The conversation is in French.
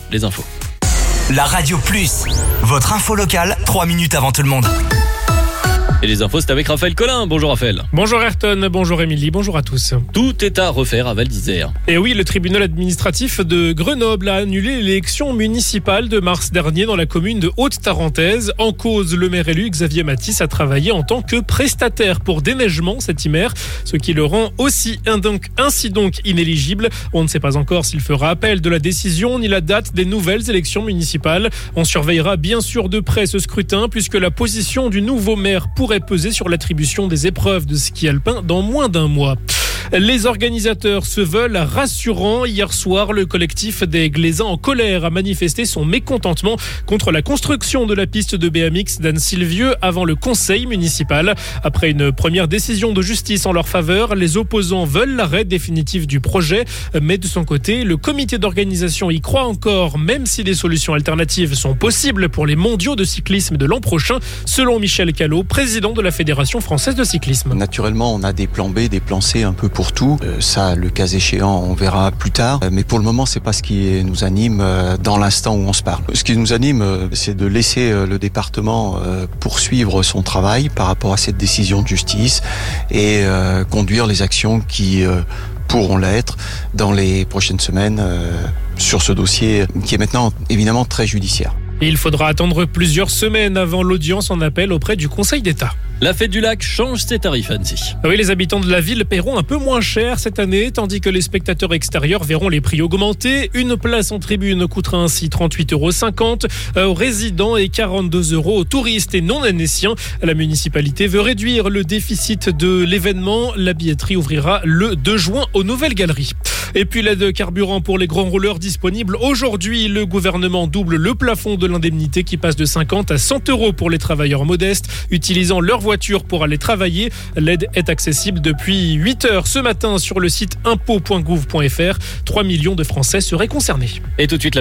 les infos. La Radio Plus, votre info locale, 3 minutes avant tout le monde. Et les infos, c'est avec Raphaël Collin. Bonjour Raphaël. Bonjour Ayrton, bonjour Émilie, bonjour à tous. Tout est à refaire à Val d'Isère. Et oui, le tribunal administratif de Grenoble a annulé l'élection municipale de mars dernier dans la commune de Haute-Tarentaise. En cause, le maire élu Xavier Matisse a travaillé en tant que prestataire pour déneigement cet hiver, ce qui le rend ainsi donc inéligible. On ne sait pas encore s'il fera appel de la décision ni la date des nouvelles élections municipales. On surveillera bien sûr de près ce scrutin puisque la position du nouveau maire pourrait peser sur l'attribution des épreuves de ski alpin dans moins d'un mois. Les organisateurs se veulent rassurants. Hier soir, le collectif des Glaisans en colère a manifesté son mécontentement contre la construction de la piste de BMX d'Anne-Sylvieux avant le conseil municipal. Après une première décision de justice en leur faveur, les opposants veulent l'arrêt définitif du projet. Mais de son côté, le comité d'organisation y croit encore, même si des solutions alternatives sont possibles pour les mondiaux de cyclisme de l'an prochain, selon Michel Callot, président de la Fédération française de cyclisme. Naturellement, on a des plans B, des plans C un peu pour tout. Ça, le cas échéant, on verra plus tard. Mais pour le moment, c'est pas ce qui nous anime dans l'instant où on se parle. Ce qui nous anime, c'est de laisser le département poursuivre son travail par rapport à cette décision de justice et conduire les actions qui pourront l'être dans les prochaines semaines sur ce dossier qui est maintenant évidemment très judiciaire. Et il faudra attendre plusieurs semaines avant l'audience en appel auprès du Conseil d'État. La fête du lac change ses tarifs, Annecy. Oui, les habitants de la ville paieront un peu moins cher cette année, tandis que les spectateurs extérieurs verront les prix augmenter. Une place en tribune coûtera ainsi 38,50 € aux résidents et 42 € aux touristes et non annéciens. La municipalité veut réduire le déficit de l'événement. La billetterie ouvrira le 2 juin aux nouvelles galeries. Et puis l'aide carburant pour les grands rouleurs disponible aujourd'hui. Le gouvernement double le plafond de l'indemnité qui passe de 50 à 100 € pour les travailleurs modestes utilisant leur voiture pour aller travailler. L'aide est accessible depuis 8 heures ce matin sur le site impôts.gouv.fr. 3 millions de Français seraient concernés. Et tout de suite,